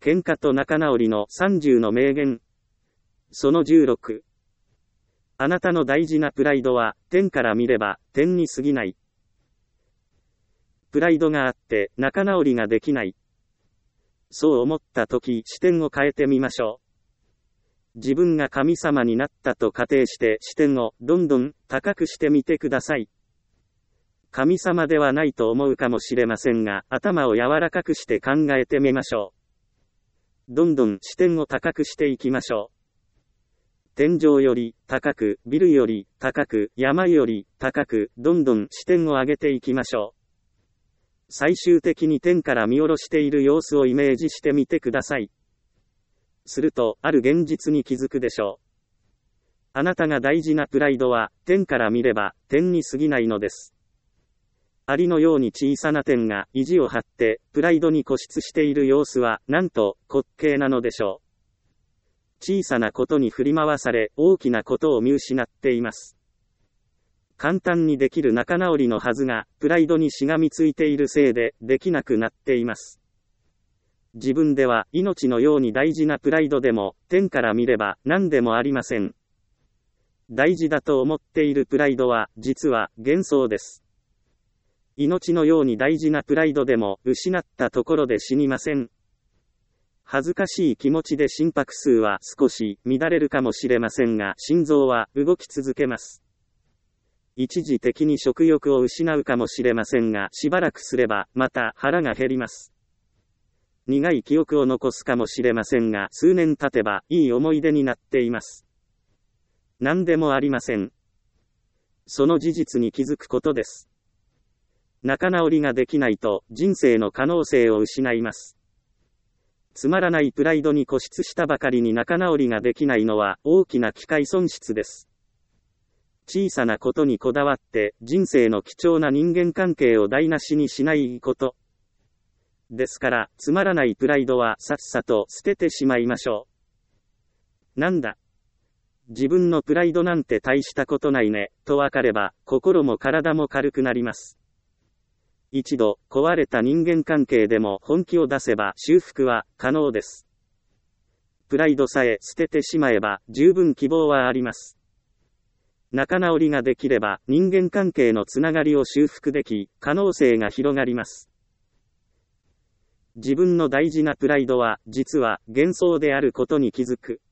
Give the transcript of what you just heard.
喧嘩と仲直りの30の名言。その16。あなたの大事なプライドは、天から見れば、天に過ぎない。プライドがあって、仲直りができない。そう思ったとき、視点を変えてみましょう。自分が神様になったと仮定して、視点をどんどん高くしてみてください。神様ではないと思うかもしれませんが、頭を柔らかくして考えてみましょう。どんどん視点を高くしていきましょう。天井より高く、ビルより高く、山より高く、どんどん視点を上げていきましょう。最終的に天から見下ろしている様子をイメージしてみてください。すると、ある現実に気づくでしょう。あなたが大事なプライドは、天から見れば、天に過ぎないのです。アリのように小さな天が意地を張って、プライドに固執している様子は、なんと滑稽なのでしょう。小さなことに振り回され、大きなことを見失っています。簡単にできる仲直りのはずが、プライドにしがみついているせいで、できなくなっています。自分では、命のように大事なプライドでも、天から見れば、何でもありません。大事だと思っているプライドは、実は、幻想です。命のように大事なプライドでも、失ったところで死にません。恥ずかしい気持ちで心拍数は少し乱れるかもしれませんが、心臓は動き続けます。一時的に食欲を失うかもしれませんが、しばらくすれば、また腹が減ります。苦い記憶を残すかもしれませんが、数年経てば、いい思い出になっています。何でもありません。その事実に気づくことです。仲直りができないと、人生の可能性を失います。つまらないプライドに固執したばかりに仲直りができないのは大きな機会損失です。小さなことにこだわって人生の貴重な人間関係を台無しにしないこと。ですから、つまらないプライドはさっさと捨ててしまいましょう。なんだ。自分のプライドなんて大したことないね、とわかれば、心も体も軽くなります。一度壊れた人間関係でも本気を出せば修復は可能です。プライドさえ捨ててしまえば十分希望はあります。仲直りができれば人間関係のつながりを修復でき、可能性が広がります。自分の大事なプライドは実は幻想であることに気づく。